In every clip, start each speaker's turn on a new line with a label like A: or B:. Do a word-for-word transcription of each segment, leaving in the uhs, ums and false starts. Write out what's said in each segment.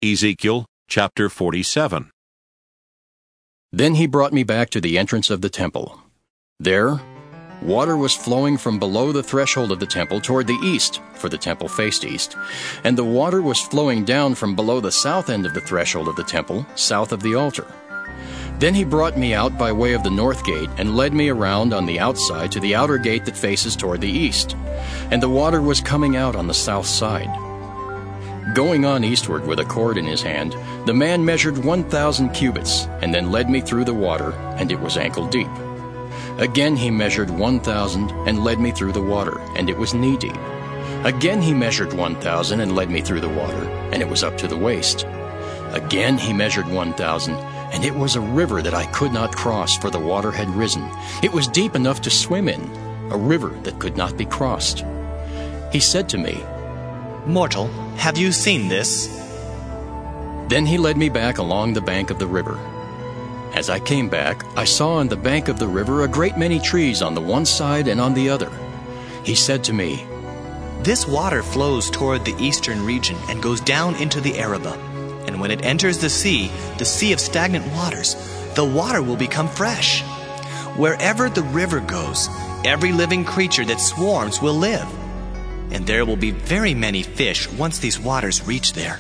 A: Ezekiel chapter forty-seven.
B: Then he brought me back to the entrance of the temple. There, water was flowing from below the threshold of the temple toward the east, for the temple faced east, and the water was flowing down from below the south end of the threshold of the temple, south of the altar. Then he brought me out by way of the north gate and led me around on the outside to the outer gate that faces toward the east, and the water was coming out on the south side. Going on eastward with a cord in his hand, the man measured one thousand cubits, and then led me through the water, and it was ankle deep. Again he measured one thousand, and led me through the water, and it was knee deep. Again he measured one thousand, and led me through the water, and it was up to the waist. Again he measured one thousand, and it was a river that I could not cross, for the water had risen. It was deep enough to swim in, a river that could not be crossed. He said to me,
C: "Mortal, have you seen this?"
B: Then he led me back along the bank of the river. As I came back, I saw on the bank of the river a great many trees on the one side and on the other. He said to me,
C: "This water flows toward the eastern region and goes down into the Arabah. And when it enters the sea, the sea of stagnant waters, the water will become fresh. Wherever the river goes, every living creature that swarms will live. And there will be very many fish once these waters reach there.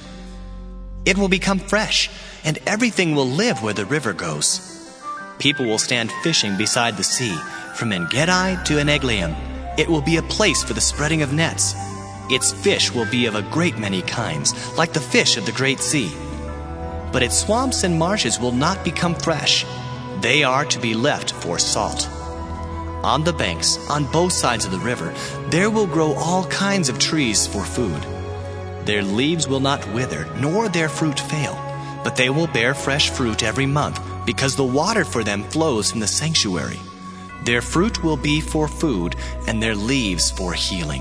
C: It will become fresh, and everything will live where the river goes. People will stand fishing beside the sea, from En-gedi to En-eglaim. It will be a place for the spreading of nets. Its fish will be of a great many kinds, like the fish of the great sea. But its swamps and marshes will not become fresh. They are to be left for salt. On the banks, on both sides of the river, there will grow all kinds of trees for food. Their leaves will not wither, nor their fruit fail, but they will bear fresh fruit every month, because the water for them flows from the sanctuary. Their fruit will be for food, and their leaves for healing."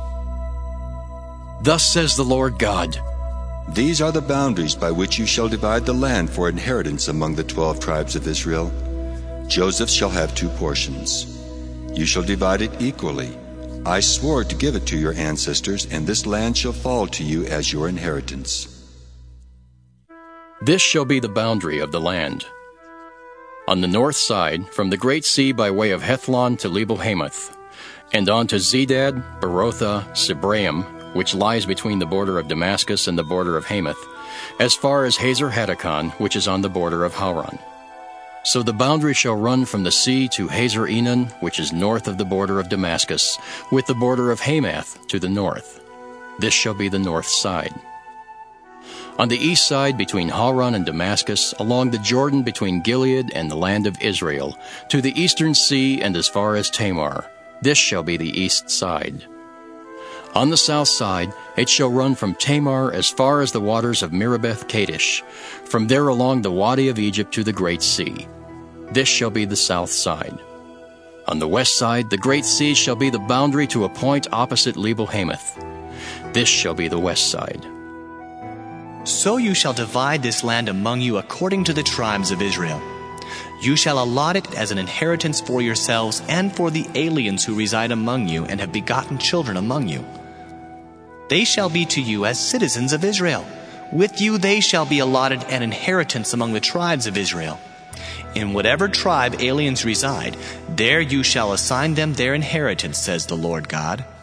B: Thus says the Lord God,
D: "These are the boundaries by which you shall divide the land for inheritance among the twelve tribes of Israel. Joseph shall have two portions. You shall divide it equally. I swore to give it to your ancestors, and this land shall fall to you as your inheritance."
B: This shall be the boundary of the land. On the north side, from the great sea by way of Hethlon to Lebo-hamath, and on to Zedad, Berotha, Sibraim, which lies between the border of Damascus and the border of Hamath, as far as Hazer-Hatticon, which is on the border of Hauran. So the boundary shall run from the sea to Hazer-Enon, which is north of the border of Damascus, with the border of Hamath to the north. This shall be the north side. On the east side, between Hauran and Damascus, along the Jordan between Gilead and the land of Israel, to the eastern sea and as far as Tamar, this shall be the east side. On the south side, it shall run from Tamar as far as the waters of Meribeth Kadesh, from there along the Wadi of Egypt to the great sea. This shall be the south side. On the west side, the great sea shall be the boundary to a point opposite Lebo-hamath. This shall be the west side.
C: So you shall divide this land among you according to the tribes of Israel. You shall allot it as an inheritance for yourselves and for the aliens who reside among you and have begotten children among you. They shall be to you as citizens of Israel. With you they shall be allotted an inheritance among the tribes of Israel. In whatever tribe aliens reside, there you shall assign them their inheritance, says the Lord God.